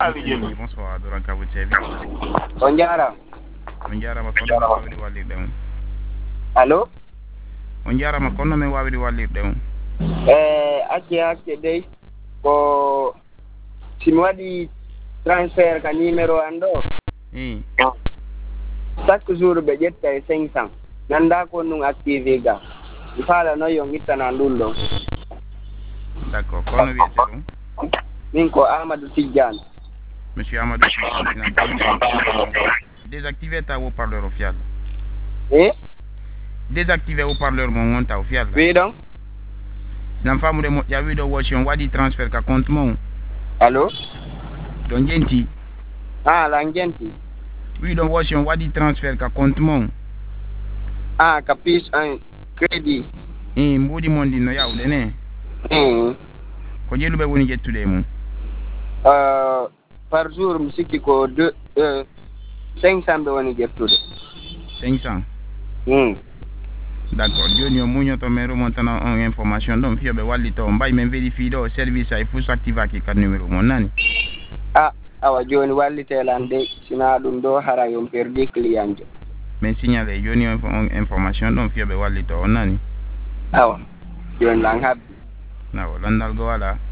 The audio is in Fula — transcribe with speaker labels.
Speaker 1: Oui, bonsoir, Doran Kabutsevi.
Speaker 2: Onjara.
Speaker 1: Onjara ma kono me wawiri walirde on.
Speaker 2: Allo?
Speaker 1: Onjara ma kono me wawiri walirde on.
Speaker 2: Acce dey ko simi waɗi transfert ka numéro an ɗo chaque jour ɓe ƴetta e 500 nanda ko ɗum activé ga mi faala noon yo gittana ɗum ɗon.
Speaker 1: D'accord, kono wiyete ɗum?
Speaker 2: Min ko Amadou Tidiane.
Speaker 1: Monsieur Amadou Tidiane, désactivé ta haut-parleur au fial. Désactivé haut-parleur mon gonta au fial.
Speaker 2: Oui donc.
Speaker 1: Sinam famude moƴƴa wiɗo woci on waɗi transfert ka compte mon.
Speaker 2: Allo?
Speaker 1: Ɗo jenti.
Speaker 2: La jenti.
Speaker 1: Wiɗo woci on waɗi transfert ka compte mon.
Speaker 2: Ka piece un crédit.
Speaker 1: Mbuɗi mon ɗin no yawɗe ne. Ko jeeluɓe woni ƴettude mum.
Speaker 2: Par jour mi sikki ko 500 ɓe woni ƴettude.
Speaker 1: 500. D'accord, joni o muñoto men remontana on information ɗon fiyoɓe wallito o mbay men vérifie ɗo service ay fus activaki kad numéro mon nani.
Speaker 2: Awa joni wallitelan de sina ɗum ɗo hara yon perdi client jo.
Speaker 1: Men signalé joni on information ɗon fiyoɓe wallito o nani.
Speaker 2: Awa joni lan habbi.
Speaker 1: Nawa landal go wala.